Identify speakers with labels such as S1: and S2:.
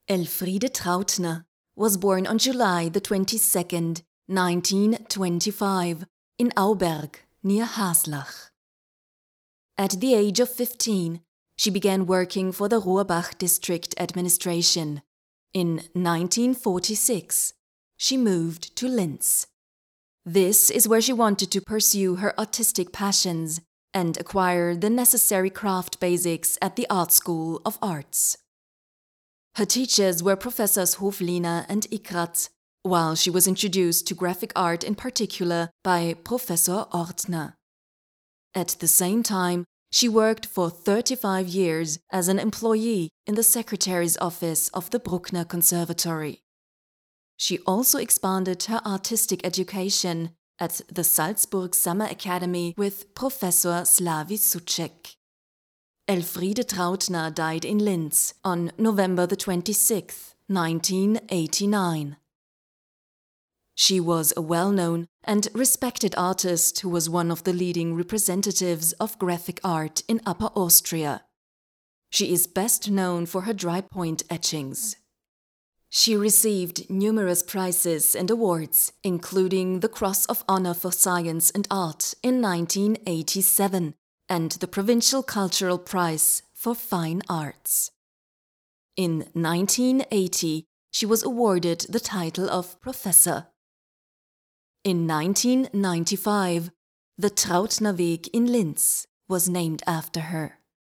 S1: Elfriede Trautner was born on July the 22nd, 1925, in Auberg, near Haslach. At the age of 15, she began working for the Rohrbach district administration. In 1946, she moved to Linz. This is where she wanted to pursue her artistic passions and acquire the necessary craft basics at the Art School of Arts. Her teachers were Professors Hoflehner and Ikrat, while she was introduced to graphic art in particular by Professor Ortner. At the same time, she worked for 35 years as an employee in the secretary's office of the Bruckner Conservatory. She also expanded her artistic education at the Salzburg Summer Academy with Professor Slavy Suchek. Elfriede Trautner died in Linz on November 26, 1989. She was a well-known and respected artist who was one of the leading representatives of graphic art in Upper Austria. She is best known for her dry-point etchings. She received numerous prizes and awards, including the Cross of Honor for Science and Art in 1987 and the Provincial Cultural Prize for Fine Arts. In 1980, she was awarded the title of Professor. In 1995, the Trautner Weg in Linz was named after her.